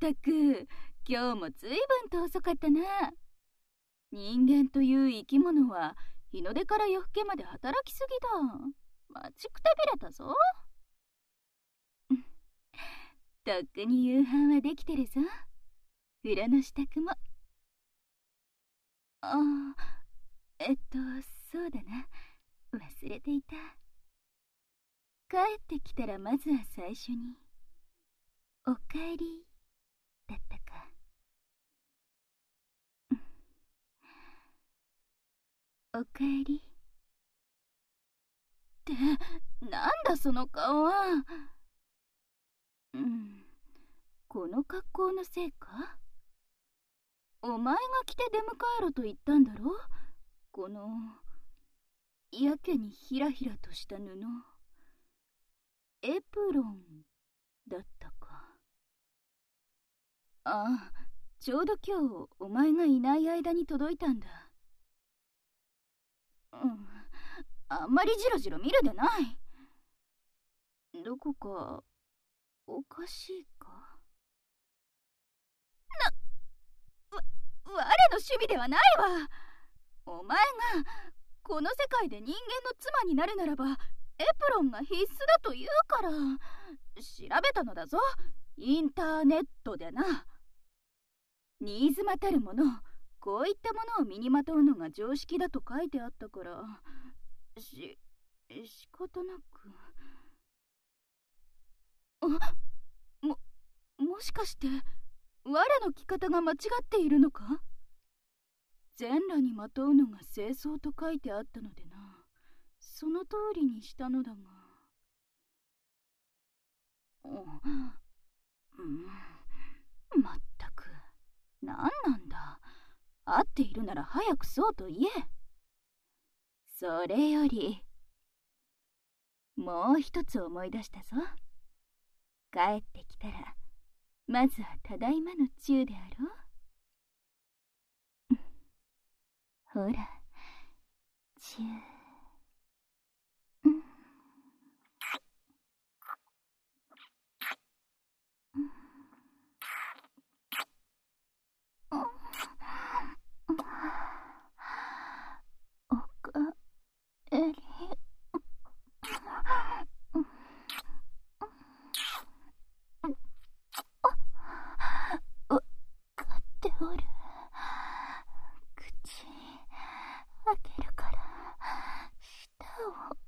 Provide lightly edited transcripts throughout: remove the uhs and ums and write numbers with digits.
ったく、今日もずいぶんと遅かったな。人間という生き物は日の出から夜更けまで働きすぎだ。待ちくたびれたぞ。とっくに夕飯はできてるぞ。風呂の支度も。そうだな。忘れていた。帰ってきたらまずは最初に、おかえりだったか。おかえりってなんだその顔は。この格好のせいか。お前が来て出迎えろと言ったんだろ。このやけにひらひらとした布、エプロンだったか。ああ、ちょうど今日お前がいない間に届いたんだ。あんまりジロジロ見るでない。どこかおかしいか。我の趣味ではないわ。お前がこの世界で人間の妻になるならばエプロンが必須だと言うから調べたのだぞ。インターネットでな。新妻たるもの、こういったものを身にまとうのが常識だと書いてあったから仕方なく。もしかして我の着方が間違っているのか。全裸にまとうのが清掃と書いてあったのでな、その通りにしたのだが。まったく、なんなんだ。合っているなら早くそうと言え。それよりもう一つ思い出したぞ。帰ってきたらまずはただいまのチューであろう。ほら、チュー。おかえり。わかっておる。口開けるから舌を。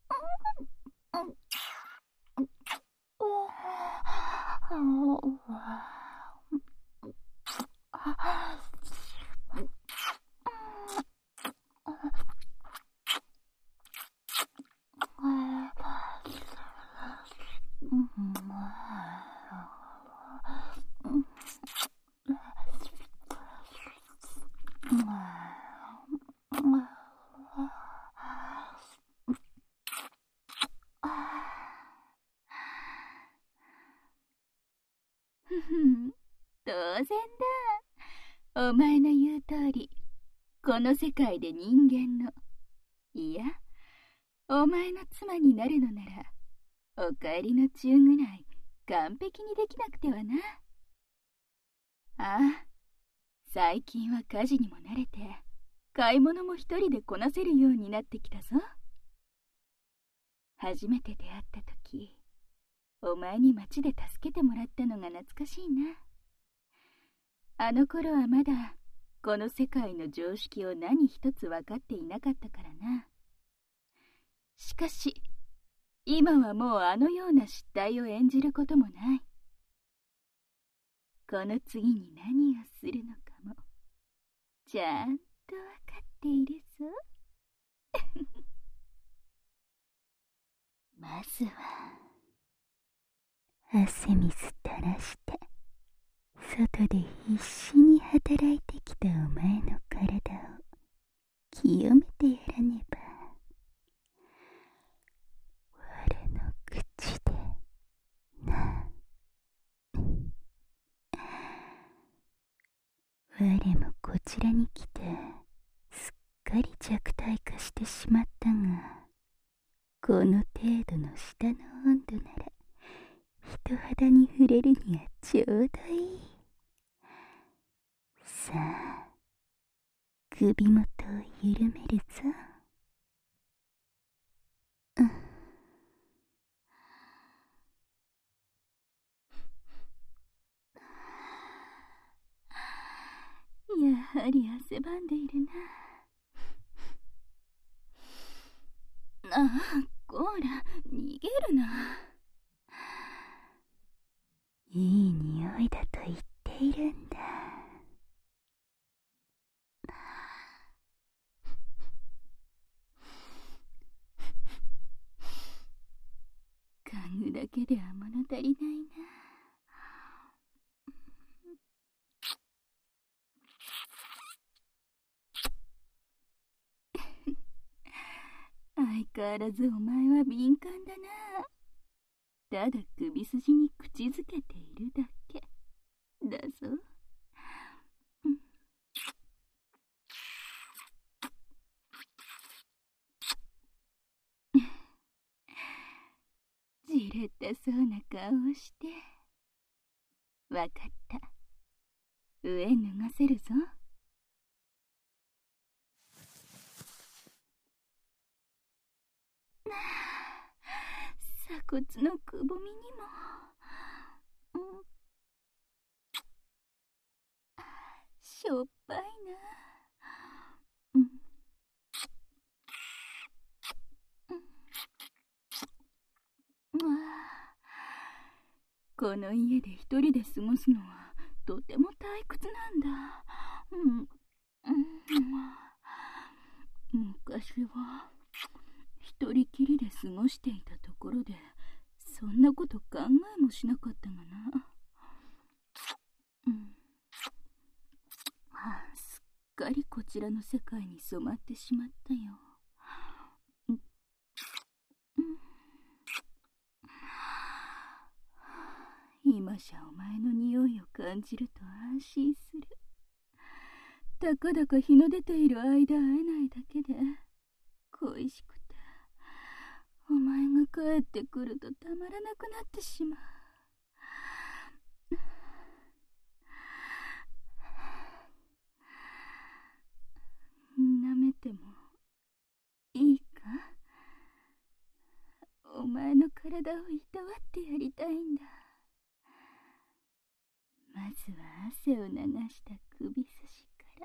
当然だ。お前の言う通り、この世界で人間の、いや、お前の妻になるのなら、おかえりのチューぐらい完璧にできなくてはな。ああ、最近は家事にも慣れて、買い物も一人でこなせるようになってきたぞ。初めて出会った時、お前に街で助けてもらったのが懐かしいな。あの頃はまだこの世界の常識を何一つ分かっていなかったからな。しかし今はもうあのような失態を演じることもない。この次に何をするのかもちゃんと分かっているぞ。まずは汗水垂らして外で必死に働いてきたお前の体を清めてやらねば。我の口でな。我もこちらに来てすっかり弱体化してしまったが、この程度の舌の温度なら人肌に触れるにはちょうどいい。 さあ、首元を緩めるぞ。やはり汗ばんでいるな。ああ、こら、逃げるな。いい匂いだと言っているんだ。嗅ぐだけでは物足りないな。相変わらずお前は敏感だな。ただ首筋に口づけているだけだぞ。じれったそうな顔をして。わかった。上脱がせるぞ。鎖骨のくぼみにも、しょっぱいな。この家で一人で過ごすのはとても退屈なんだ。昔は一人きりで過ごしていたところでそんなこと考えもしなかったがな。すっかりこちらの世界に染まってしまったよ。今じゃお前の匂いを感じると安心する。たかだか日の出ている間会えないだけで恋しくて、お前が帰ってくるとたまらなくなってしまう。舐めてもいいか？お前の体をいたわってやりたいんだ。まずは汗を流した首筋から。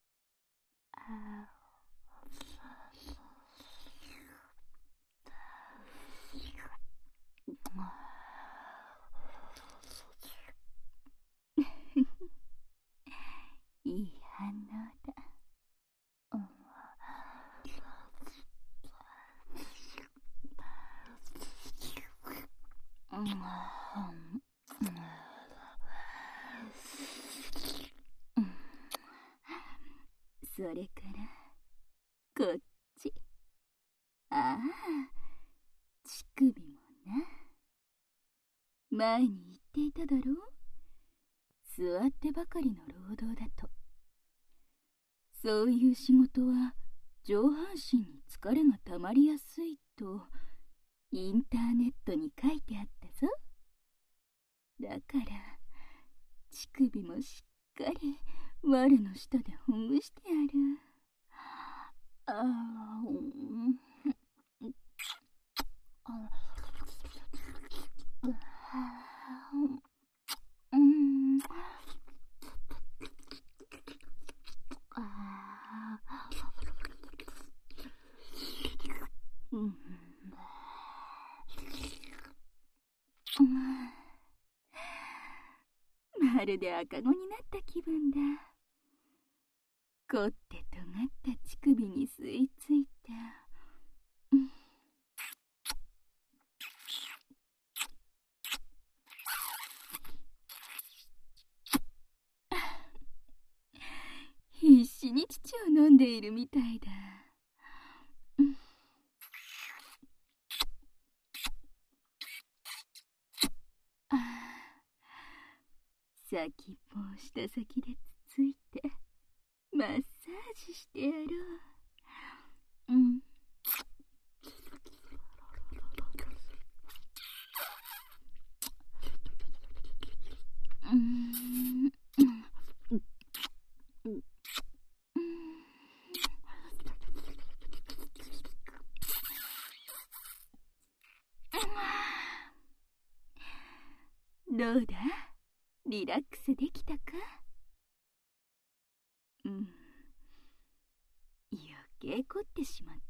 いい反応だ。それからこっち。ああ、乳首もな。前に言っていただろう。座ってばかりの労働だと。そういう仕事は上半身に疲れがたまりやすいとインターネットに書いてあったぞ。だから乳首もしっかり我の下でほぐしてやる。まるで赤子になった気分だ。凝って尖った乳首に吸い付いて、必死に乳を飲んでいるみたいだ。先っぽを舌先でつついてマッサージしてやろう。 どうだ、リラックスできたか？余計凝ってしまった？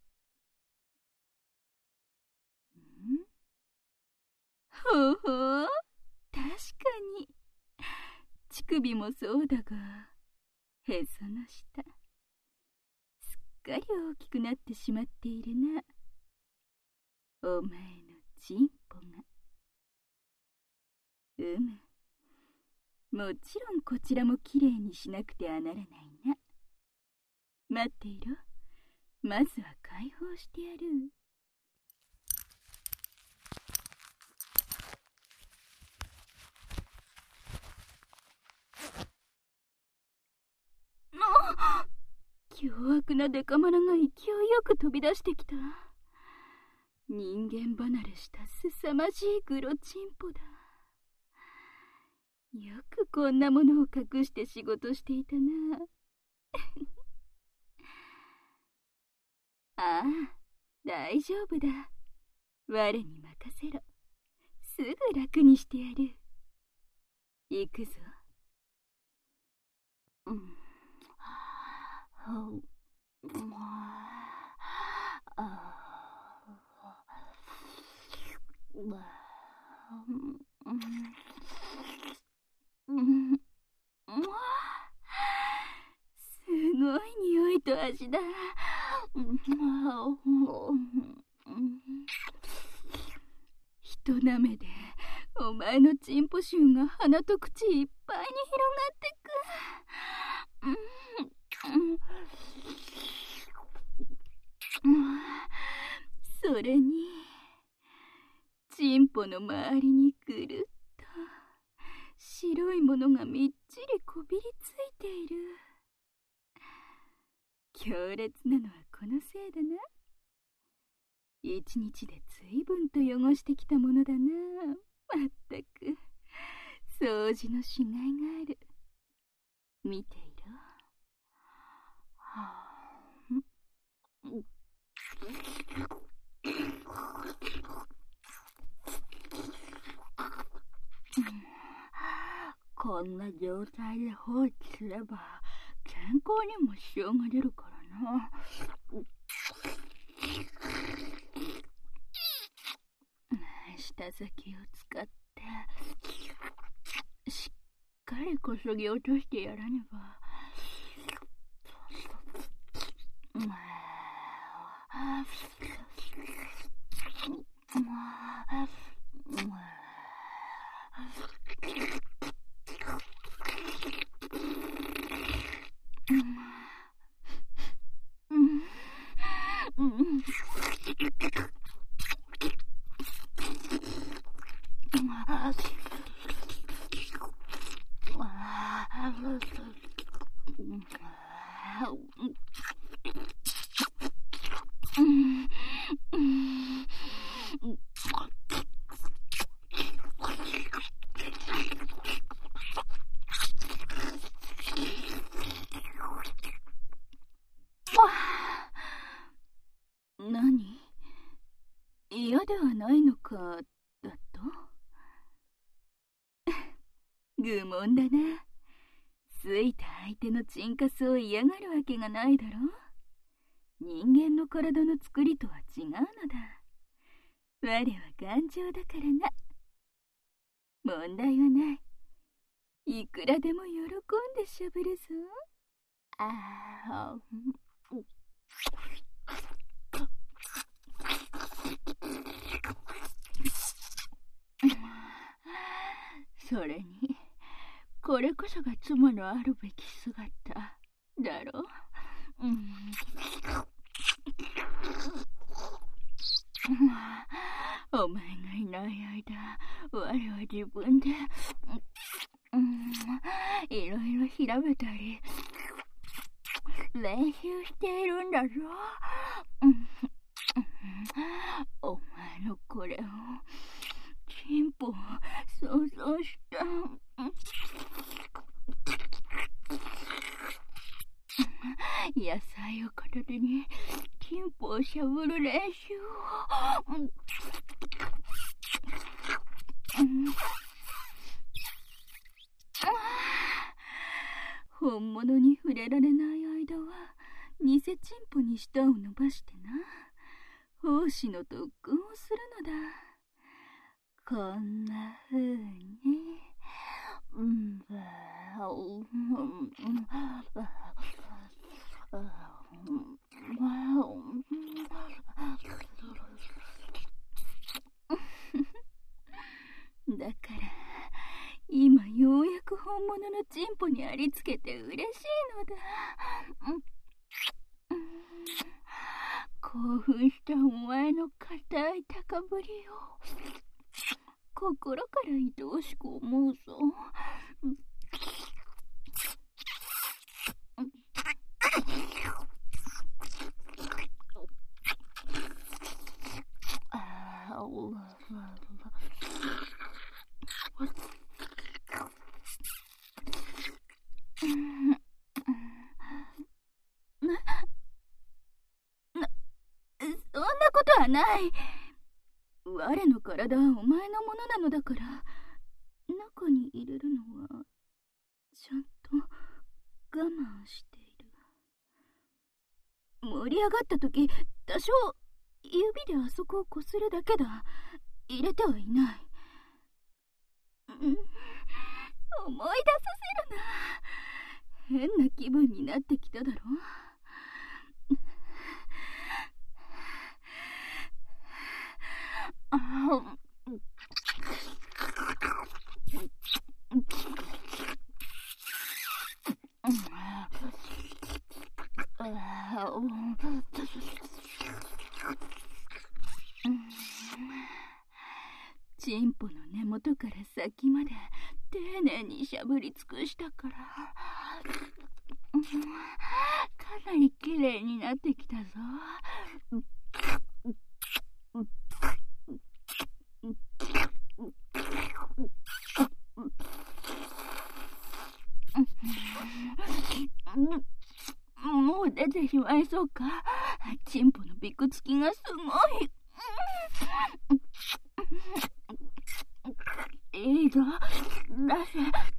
ほうほう、確かに。乳首もそうだが、へその下、すっかり大きくなってしまっているな。お前のチンポが。もちろんこちらもきれいにしなくてはならないな。待っていろ。まずは解放してやる。凶悪なデカマラが勢いよく飛び出してきた。人間離れした凄まじいグロチンポだ。よくこんなものを隠して仕事していたな。ああ、大丈夫だ。我に任せろ。すぐ楽にしてやる。行くぞ。すごい匂いと味だ。ひとなめでお前のチンポ臭が鼻と口いっぱいに広がってく。それにチンポの周りにぐるっと白いものがみっちりこびりついている。強烈なのはこのせいだな。一日で随分と汚してきたものだな。まったく掃除のしがいがある。見ていろ。こんな状態で放置すれば健康にも支障が出るからな。舌先を使ってしっかりこそぎ落としてやらねば。何？嫌ではないのか、だと？愚問だな。ついた相手のチンカスを嫌がるわけがないだろ。人間の体の作りとは違うのだ。我は頑丈だからな。問題はない。いくらでも喜んでしゃべるぞ。それにこれこそが妻のあるべき姿だろ。お前がいない間、我は自分でいろいろ調べたり練習しているんだぞ。お前のこれをチンポを想像した。野菜を片手にチンポをしゃぶる練習を。 本物に触れられない間は偽チンポに舌を伸ばしてな、奉仕の特訓をするのだ。こんな風にだから今ようやく本物のチンポにありつけて嬉しいのだ。興奮したお前の固い高ぶりを心から愛おしく思うぞ。そんなことはない。我の体はお前のものなのだから、中に入れるのはちゃんと我慢している。盛り上がった時、多少指であそこをこするだけだ。入れてはいない。思い出させるな。変な気分になってきただろ。チンポの根元から先まで丁寧にしゃぶり尽くしたから、かなりきれいになってきたぞ。もう出てしまいそうか。チンポのびくつきがすごい。いいぞ、出せ。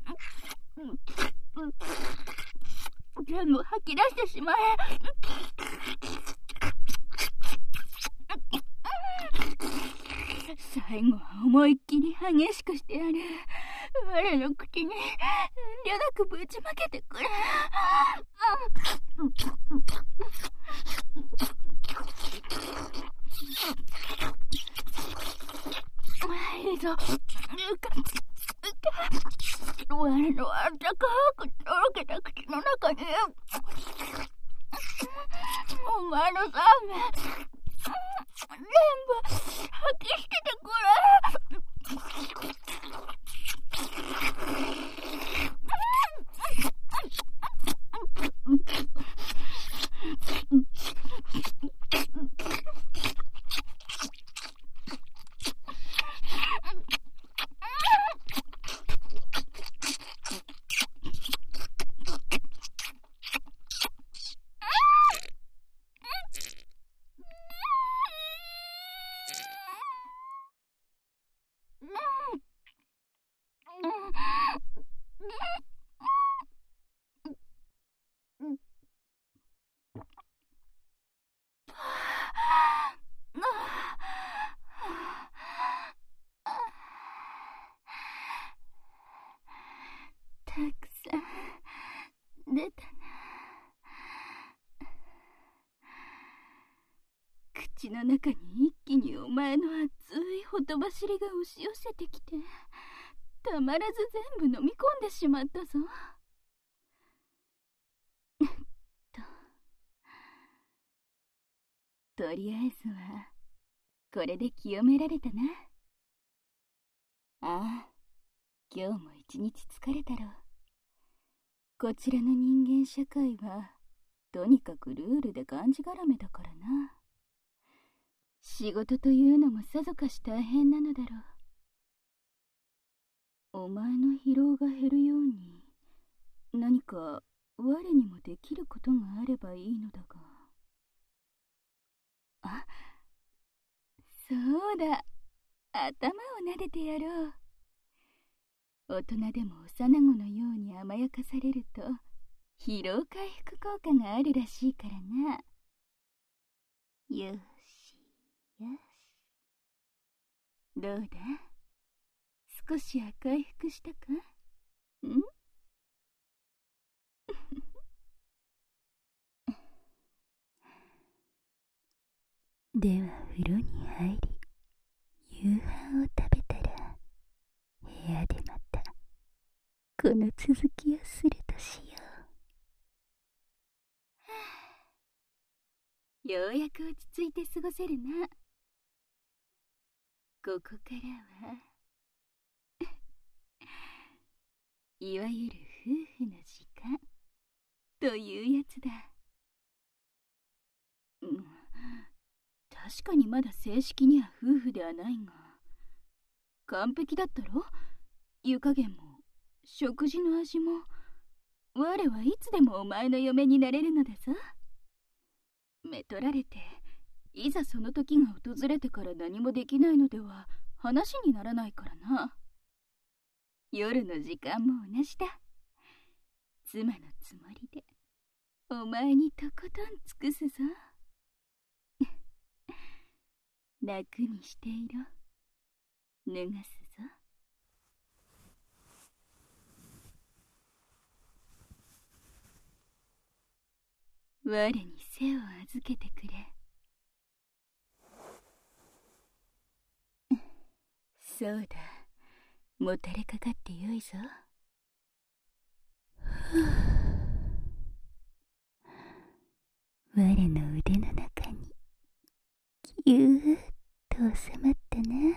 全部吐き出してしまえ。最後は思いっきり激しくしてやる。我の口に遠慮なくぶちまけてくれ。いいぞ、我のあったかくとろけた口の中にお前のラーメン全部吐き捨ててくれ。たくさん出たな。口の中に一気にお前の熱いほとばしりが押し寄せてきて、たまらず全部飲み込んでしまったぞ。とりあえずはこれで清められたな。ああ、今日も一日疲れたろう。こちらの人間社会はとにかくルールでがんじがらめだからな。仕事というのもさぞかし大変なのだろう。お前の疲労が減るように何か我にもできることがあればいいのだが。あ、そうだ、頭を撫でてやろう。大人でも幼子のように甘やかされると疲労回復効果があるらしいからな。よしよし。どうだ、少しは回復したか？んでは風呂に入り、夕飯を食べたら部屋でまたこの続きをするとしよう。ようやく落ち着いて過ごせるな。ここからはいわゆる夫婦の時間というやつだ。確かにまだ正式には夫婦ではないが、完璧だったろ？湯加減も食事の味も。我はいつでもお前の嫁になれるのだぞ。めとられていざその時が訪れてから何もできないのでは話にならないからな。夜の時間も同じだ。妻のつもりでお前にとことん尽くすぞ。楽にしていろ。脱がすぞ。我に背を預けてくれ。そうだ、もたれかかってよいぞ。我の腕の中にぎゅーっと収まったな。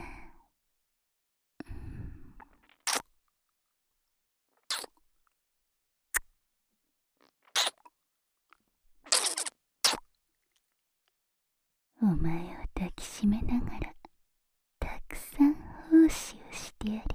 お前を抱きしめながらたくさん奉仕をしてやる。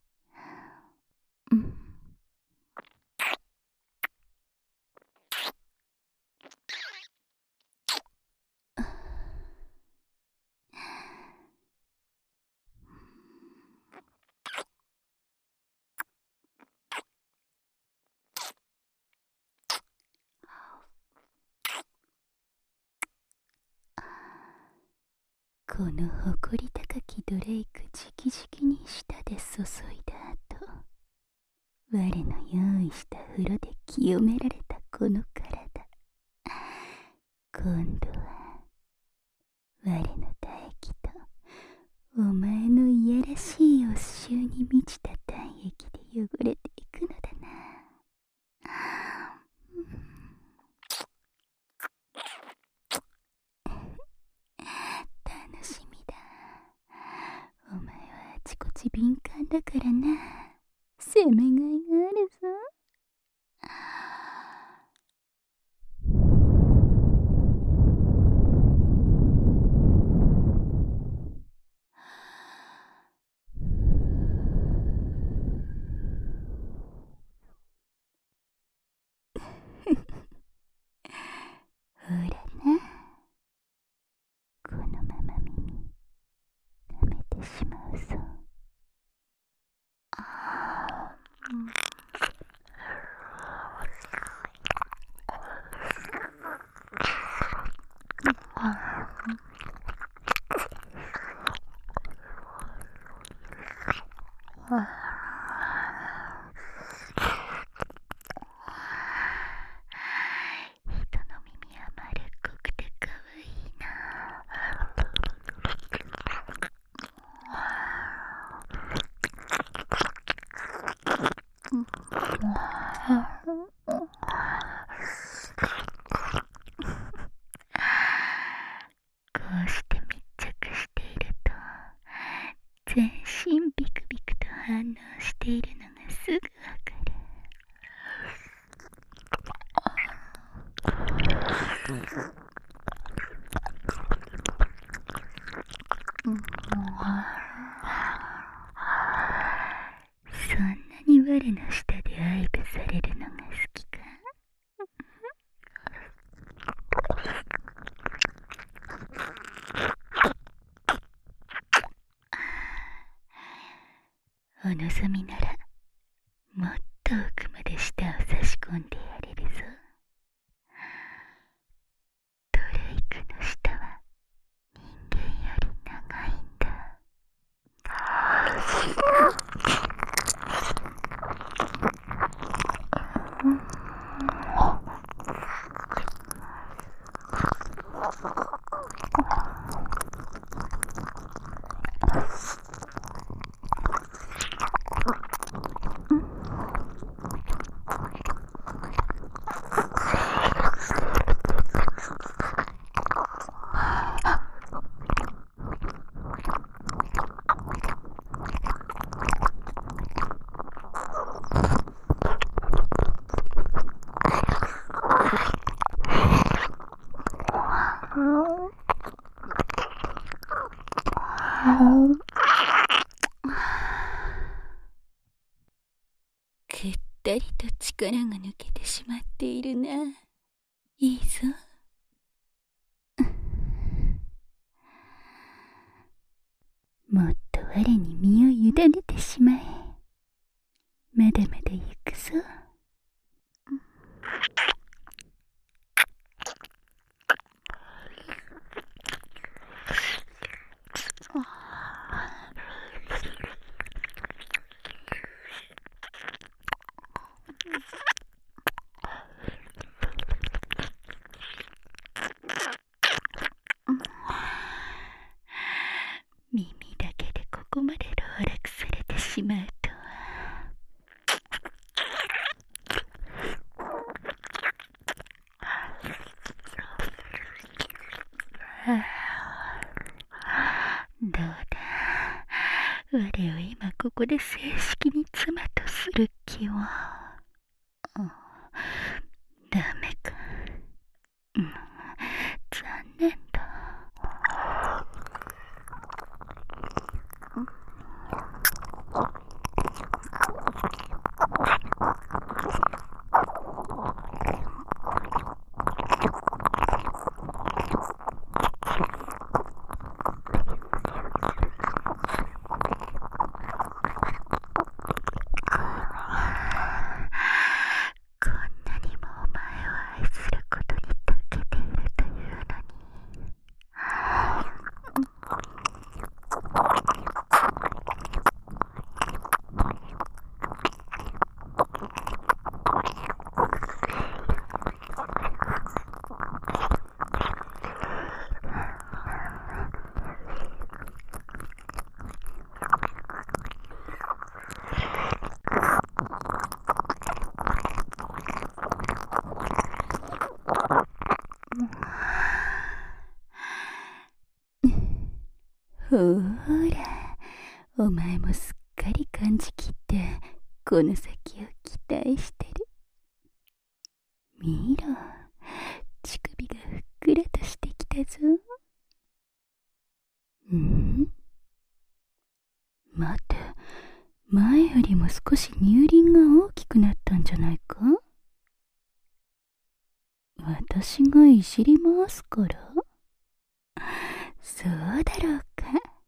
この誇り高きドレイク直々に舌で注いだ後、我の用意した風呂で清められたこの体、今度は我の唾液とお前のいやらしいお臭に満ちた体液で汚れていくのだな。楽しみだ。お前はあちこち敏感だからな。攻めがいがあるぞ。ほらな、このまま耳舐めてしまうぞ。人の耳は丸っこくてかわいいな。こうして密着していると全身ビクビクと反応しているのがすぐわかる。そんなに我の下で愛撫されるのが好きか？お望みならもっと奥まで舌を差し込んでやれるぞ。 ぐったりと力が抜けてしまっているな。いいぞ。もっと我に身を委ねてしまえ。まだまだ行くぞ。耳だけでここまで籠絡されてしまうとは。どうだ、我を今ここで正式に妻とする気は。ダメか。残念だ。こんなにもお前を愛することに長けているというのに。ほーら、お前もすっかり感じきってこの先を期待してる。見ろ、乳首がふっくらとしてきたぞ。待て、前よりも少し乳輪が大きくなったんじゃないか？私がいじり回すから？そうだろうか。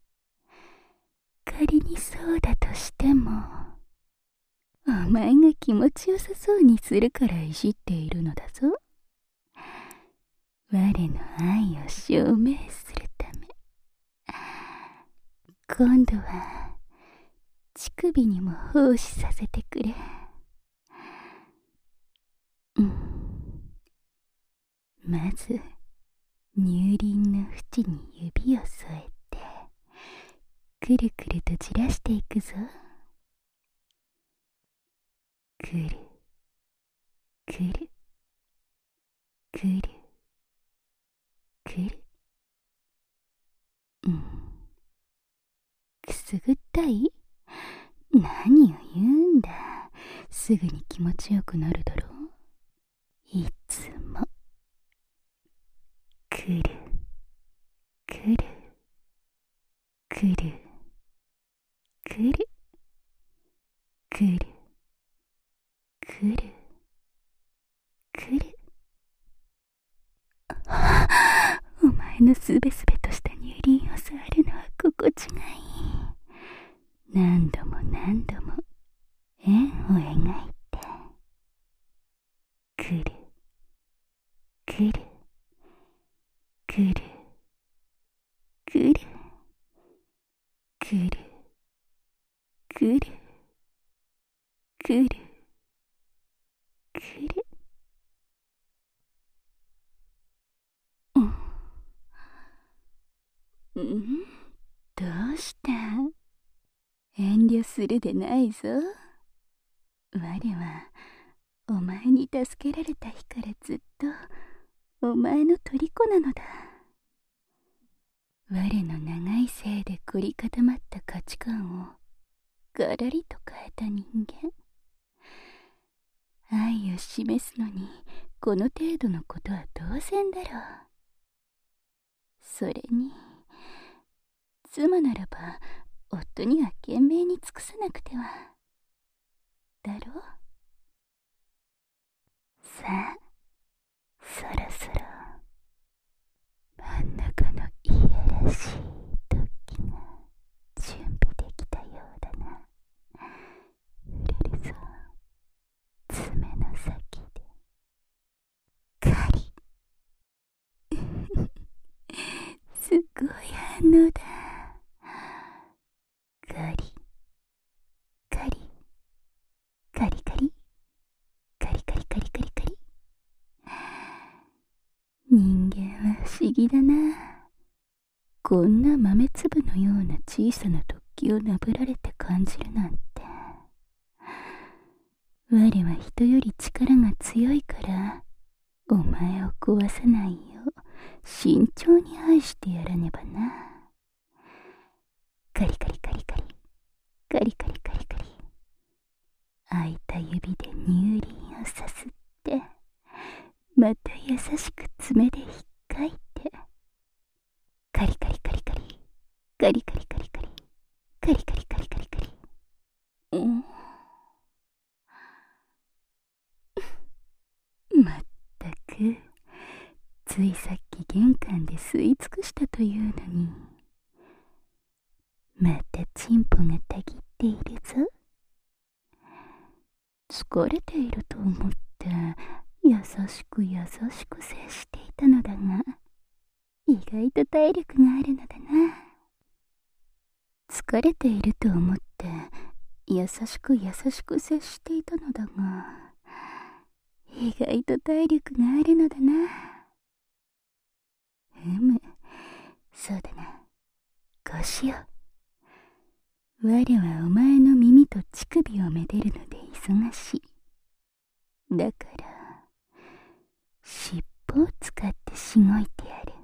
仮にそうだとしても、お前が気持ちよさそうにするからいじっているのだぞ。我の愛を証明するため。今度は乳首にも奉仕させてくれ。まず乳輪の縁に指を添えてくるくるとじらしていくぞ。くるくるくるくる。くすぐったい？何を言うんだ。すぐに気持ちよくなるだろう。いつもくるくるくるくるくるくるくる。お前のすべすべとした乳輪を触るのは心地がいい。何度も何度も円を描いてくるくるくるくるくるくるくるくる。 どうした？遠慮するでないぞ。我はお前に助けられた日からずっとお前の虜なのだ。我の長いせいで凝り固まった価値観をガラリと変えた人間。愛を示すのにこの程度のことは当然だろう。それに妻ならば夫には懸命に尽くさなくては。だろう。さあ、そろそろ真ん中のいやらしい時が準備できたようだな。触れるぞ、爪の先で。カリすごい反応だ。カリカリカリカリカリカリカリカリカリ。人間は不思議だな。こんな豆粒のような小さな突起をなぶられて感じるなんて。我は人より力が強いからお前を壊さないよう慎重に愛してやらねばな。カリカリカリカリカリカリカリカリ。空いた指で乳輪をさすって、また優しく爪で引っかいて、カリカリカリカリカリカリカリカリカリカリカリカリカリ。まったく、ついさっき玄関で吸い尽くしたというのに、またチンポがたぎっているぞ。疲れていると思って優しく優しく接していたのだが、意外と体力があるのだな。疲れていると思って優しく優しく接していたのだが、意外と体力があるのだな。そうだな。こうしよう。我はお前の耳と乳首をめでるので忙しい。だから尻尾を使ってしごいてやる。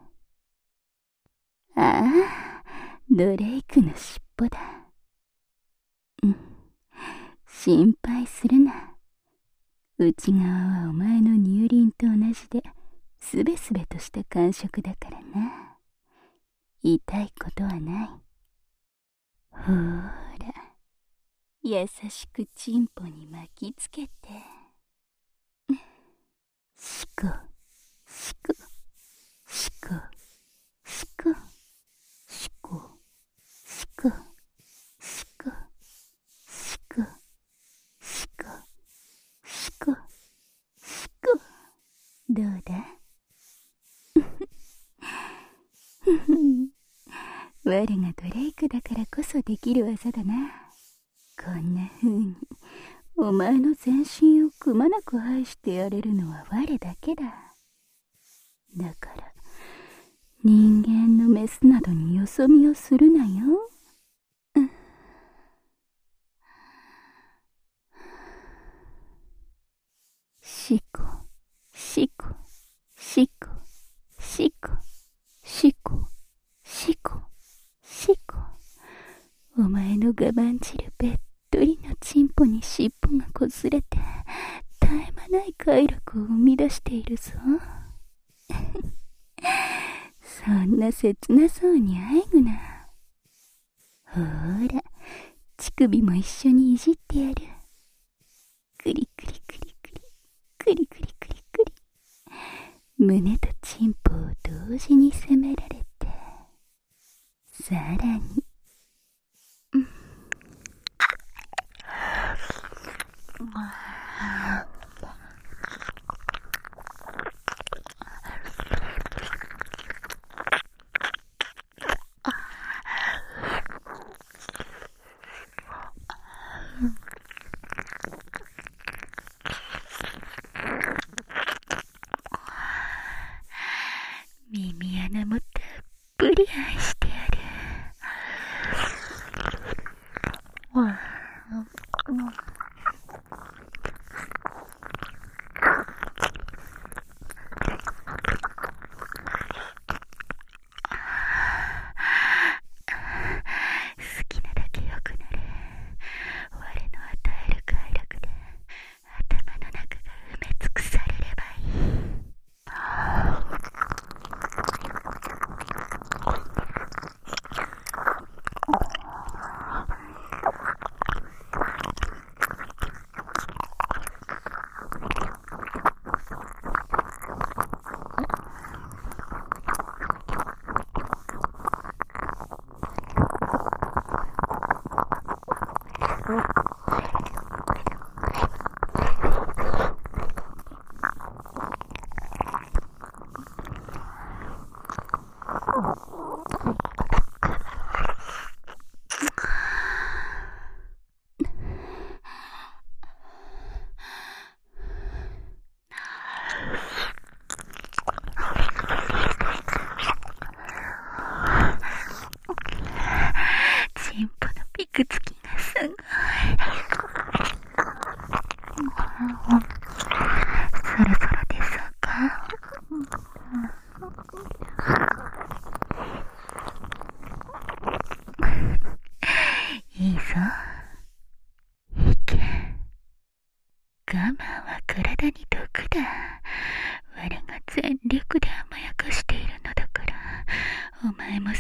ああ、ドレイクの尻尾だ。心配するな。内側はお前の乳輪と同じで、すべすべとした感触だからな。痛いことはない。ほーら、優しくチンポに巻きつけて。シコシコシコシコシコシコシコシコシコシコシコ。どうだ？我がドレイクだからこそできる技だな。こんな風にお前の全身をくまなく愛してやれるのは我だけだ。だから人間のメスなどによそ見をするなよ。シコシコシコシコシコシコシコ。お前の我慢汁べっとりのチンポに尻尾がこすれて絶え間ない快楽を生み出しているぞ。そんな切なそうにあえぐな。ほーら、乳首も一緒にいじってやる。クリクリクリクリクリクリクリクリ。胸とチンポを同時に攻められて、さらに耳穴もたっぷり愛してや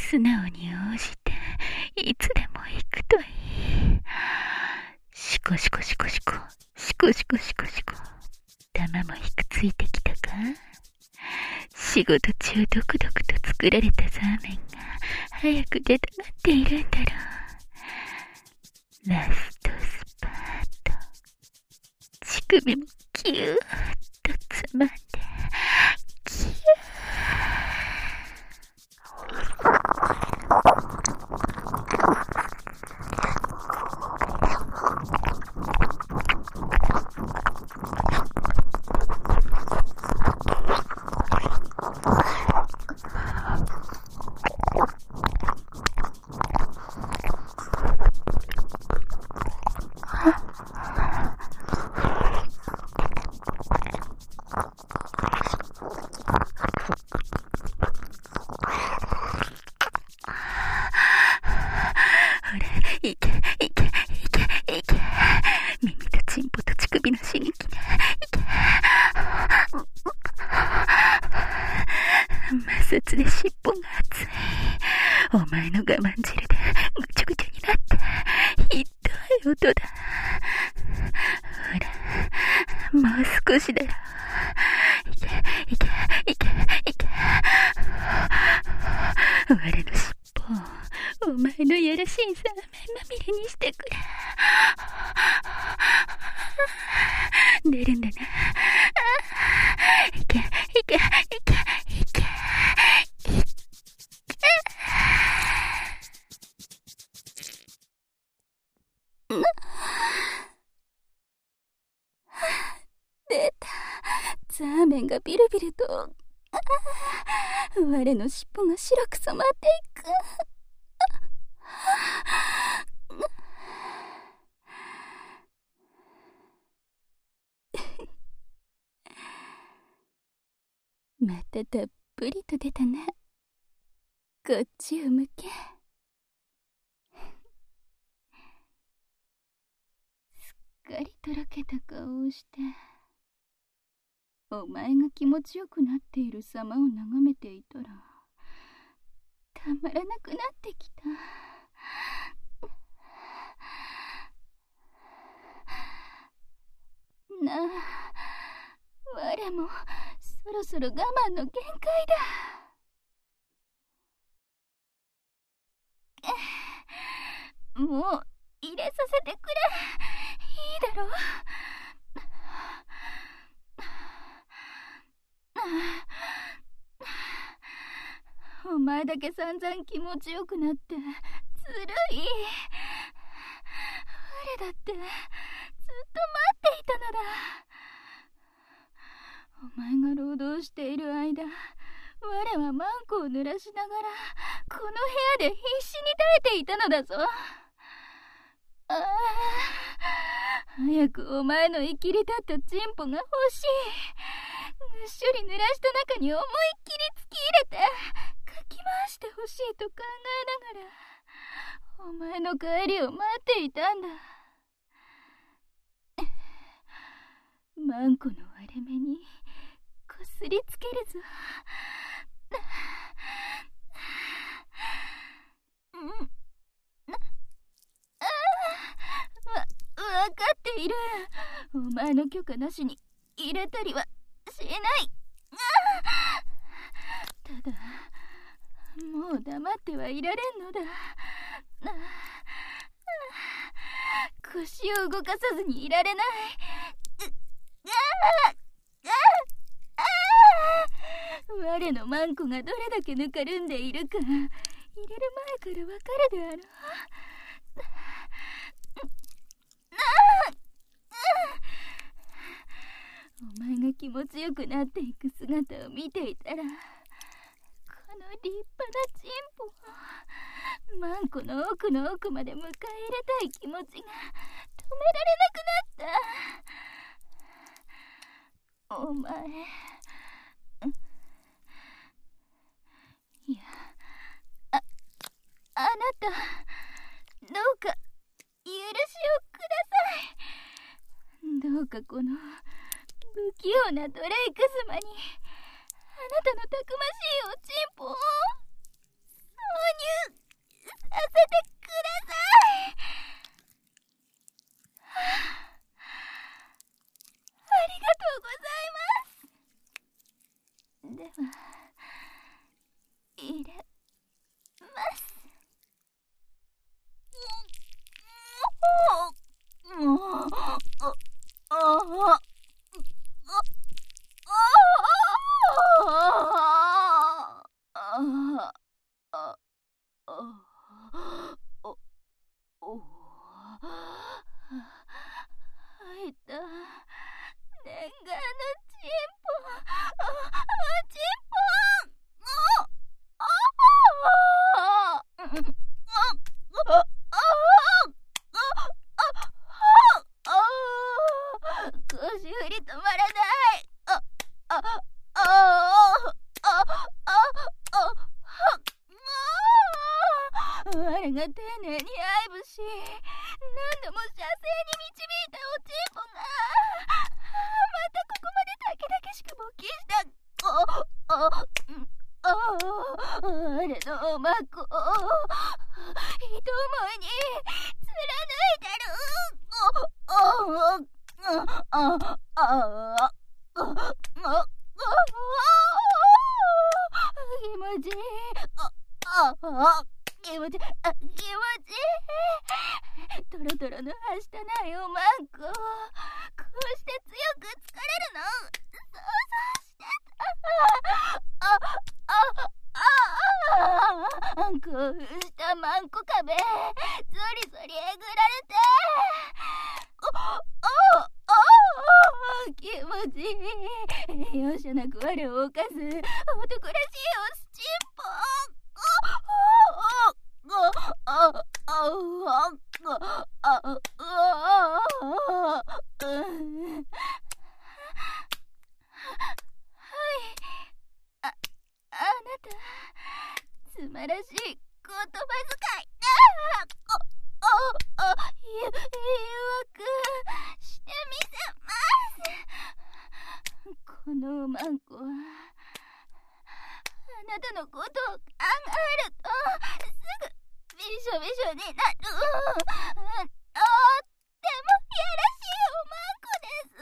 素直に応じていつでも行くといい。シコシコシコシコシコシコシコシコ。玉もひくついてきたか。仕事中ドクドクと作られたザーメンが早く出たがっているんだろう。ラストスパート。乳首もキューッとつまんでキュー。いけいけいけいけ。耳とチンポと乳首の刺激でいけ。摩擦で尻尾が熱い。お前の我慢汁でぐちゃぐちゃになってひどい音だ。ほら、もう少しだよ。いけいけいけいけ。我の尻尾、お前のやらしいザーメンまみれにしてくれ。出るんだな。いけいけいけいけいけ。出た。ザーメンがビルビルと我の尻尾が白く染まっていく。またたっぷりと出たな。こっちを向け。すっかりとろけた顔をしてお前が気持ちよくなっている様を眺めていたらたまらなくなってきた。なあ、我もそろそろ我慢の限界だ。もう入れさせてくれ。いいだろう。お前だけ散々気持ちよくなってずるい。我だってずっと待っていたのだ。お前が労働している間、我はマンコを濡らしながらこの部屋で必死に耐えていたのだぞ。ああ、早くお前の生きり立ったチンポが欲しい。ぐっしょり濡らした中に思いっきり突き入れてかき回してほしいと考えながらお前の帰りを待っていたんだ。マンコの割れ目にこすりつけるぞ。わかっている。お前の許可なしに入れたりはしない。ただもう黙ってはいられんのだ。腰を動かさずにいられない。我のマンコがどれだけぬかるんでいるか入れる前からわかるであろう。お前が気持ちよくなっていく姿を見ていたらこの立派なチンポをマンコの奥の奥まで迎え入れたい気持ちが止められなくなった。お前、いや、あなたどうか許しをください。どうかこの不器用なドレイクスマにあなたのたくましいおちんぽを挿入入れます。入った念願のチンポチンポ腰振り止まらない。我が丁寧に愛撫し、何度も射精に導いたおちんぽがまたここまでたけだけしく勃起した。あれのおまこ一思いに貫いてる。気持ちいい。気持ちいい。トロトロのはしたないおまんこ、こうして強く疲れるの想像してた。興奮したまんこ壁、ゾリゾリえぐられて、気持ちいい。容赦なく我を犯す男らしいおすちんぽ。あなた、素晴らしい言葉遣い。誘惑してみせます。このおまんこはあなたのことを考えるとすぐびしょびしょになる。とってもいやらしいおまんこです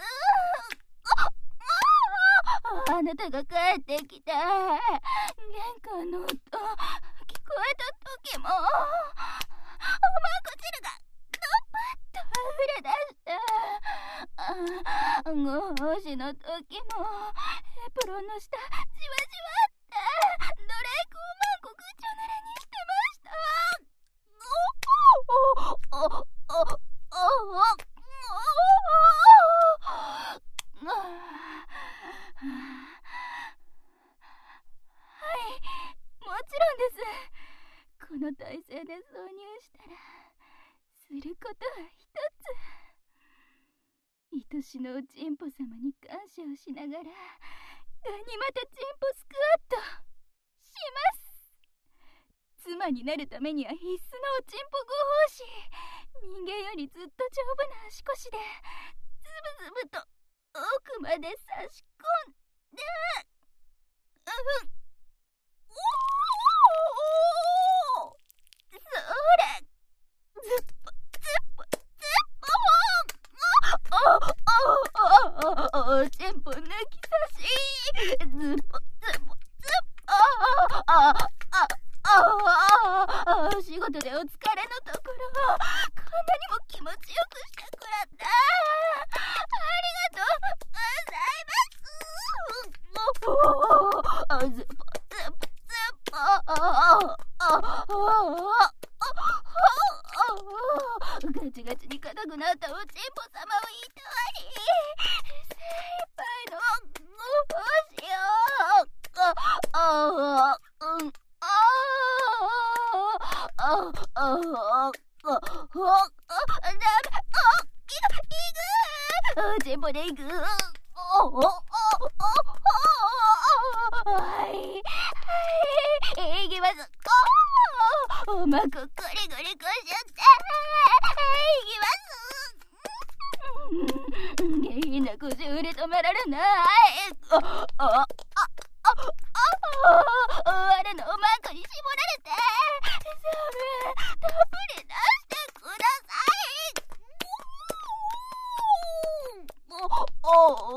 。あなたが帰ってきて玄関の音聞こえた時も、おまんこ汁がドバッと溢れ出した。ご奉仕の時もエプロンの下じわじわってドレイクおまんこぐちょ濡れにしてました。もちろんです。この体勢で挿入したらすることは一つ。愛しのおちんぽ様に感謝をしながらガニ股ちんぽスクワットします。妻になるためには必須のおちんぽご奉仕。人間よりずっと丈夫な足腰でズブズブと奥まで差し込んで、それ、ズッポズッポズッポおちんぽ抜き差し、ズッポズッポズッポ。仕事でお疲れのところこんなにも気持ちよくしてくれてありがとうございます。ズッポズッポズッポ。ガチガチに硬くなったおちんぽ様をいたわり、精一杯のご奉仕おちんぽでいく。いきます。おまこゴリゴリこしゃっていきます。下品な腰振り止められない。我のおまんこに絞られてたっぷり出してくださ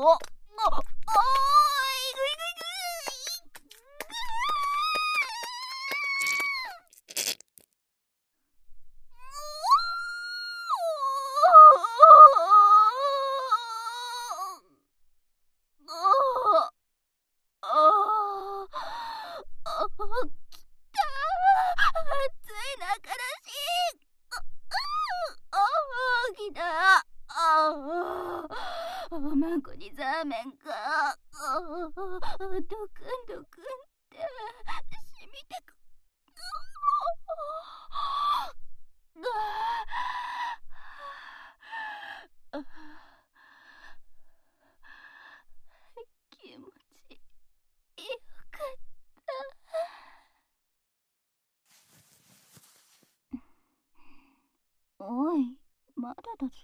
い。 熱い中だし。きた。おまんこにザーメンか。ドクンドクンって染みてく。気持ちよかった。おい、まだだぞ。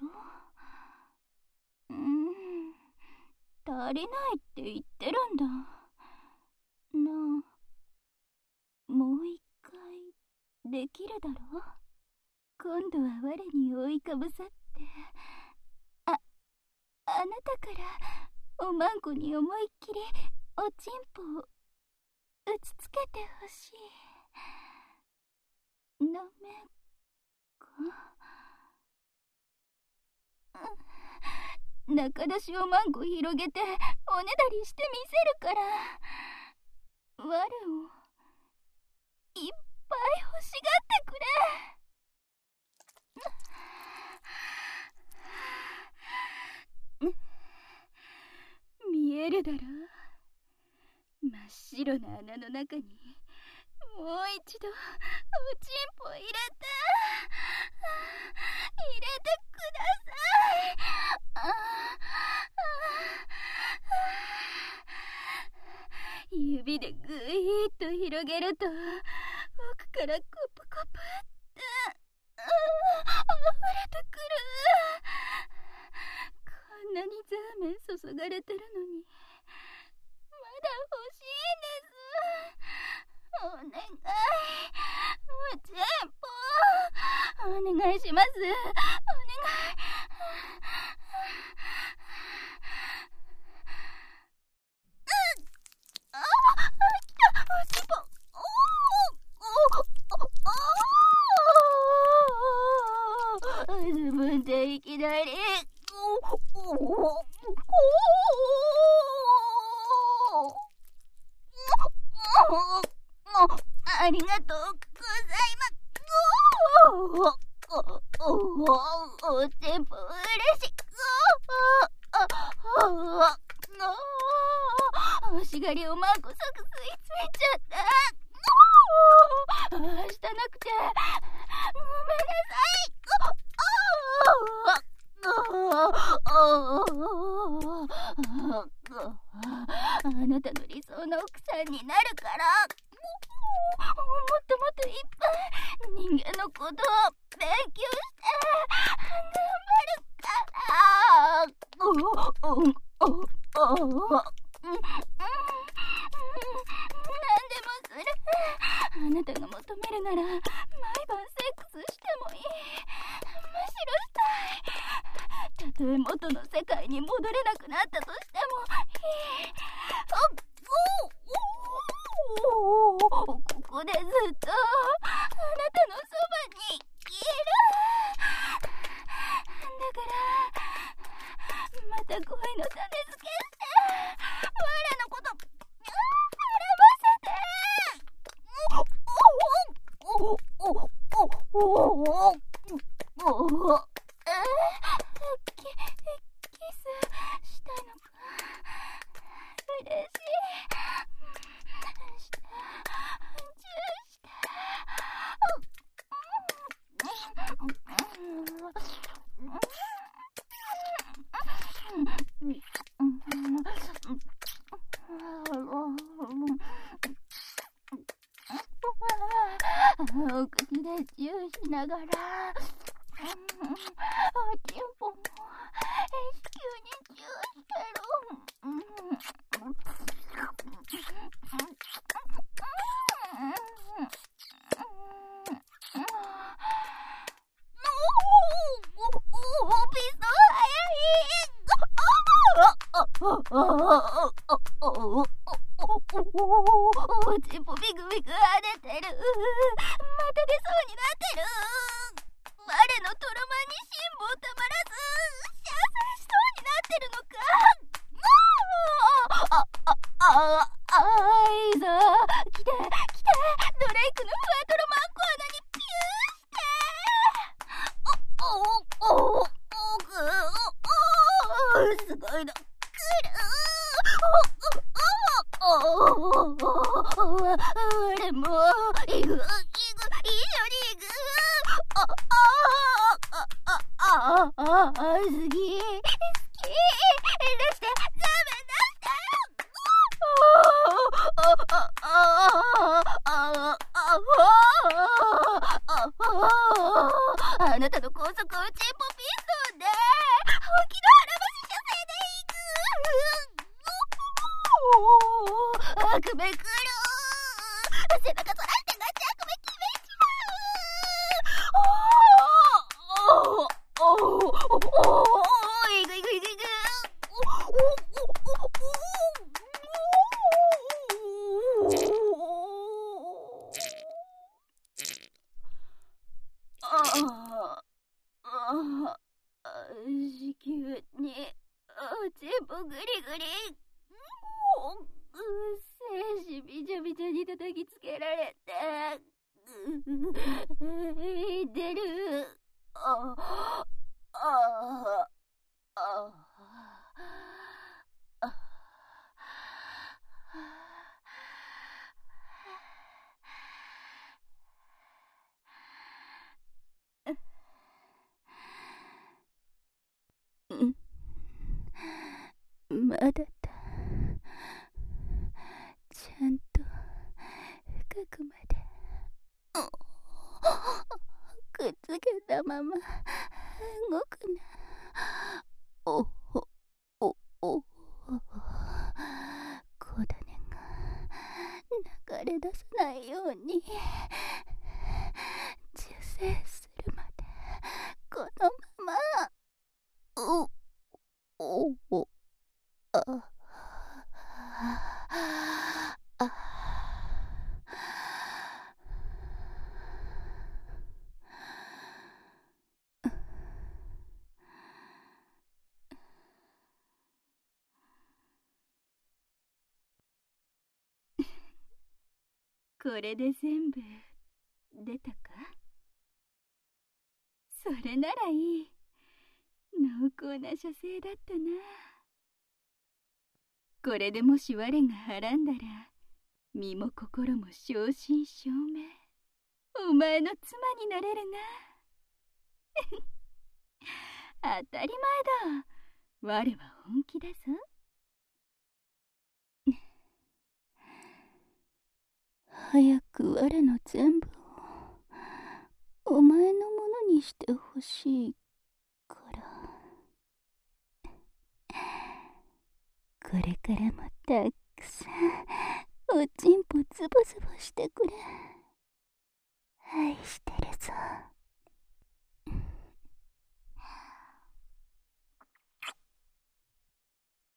足りないって言ってるんだ。なあ、もう一回できるだろ。今度は我に覆いかぶさって、あなたからおまんこに思いっきりおちんぽを打ちつけてほしい。なめか。中出しおまんこ広げておねだりしてみせるから、我をいっぱい欲しがってくれ。見えるだろ。真っ白な穴の中にもう一度おちんぽ入れてください。指でぐいーっと広げると奥からコプコプって溢れてくる。こんなにザーメン注がれてるのにまだ欲しいんです。お願い、おちんぽお願いします。お願い。おちんぽ。自分でいきなり。ありがとうございます。おちんぽ嬉しい。欲しがりおまんこ即吸い付いちゃった。したなくてごめんなさい。あなたの理想の奥さんになるから、もっともっといっぱい人間のことを勉強して頑張るから。何でもする。あなたが求めるなら毎晩セックスしてもいい。むしろしたい。たとえ元の世界に戻れなくなったとしてもいい。ここでずっとあなたのそばにいる。だからまた恋の種付けして我のこと選ばせて。キスしたのか。嬉しい。チューして。お口でチューしながらおちんぽも永久にチューしてる。ピスト早い。おちんぽビクビク跳ねてる。また出そうになってる。我のトロマに辛抱たまらず射精しそうになってるのか。いいぞ。来て来て。 俺も行く、一緒に行く。好き。出して、あなたの高速をチンポピストンで本気の腹ばし射精で行く。あくめくる。背中そらしてガチあくめ決めちまう。いくいくいくいく。子宮にチンポグリグリ。精子びちゃびちゃに叩きつけられて出る。まだだ。ちゃんと深くまでくっつけたまま動くな。お小種が流れ出さないように受精するまでこのまま。これで全部出たか？それならいい。濃厚な射精だったな。これでもし我がはらんだら身も心も正真正銘お前の妻になれるな。当たり前だ。我は本気だぞ。早く我の全部をお前のものにしてほしいから。これからもたくさんおちんぽズボズボしてくれ。愛してるぞ。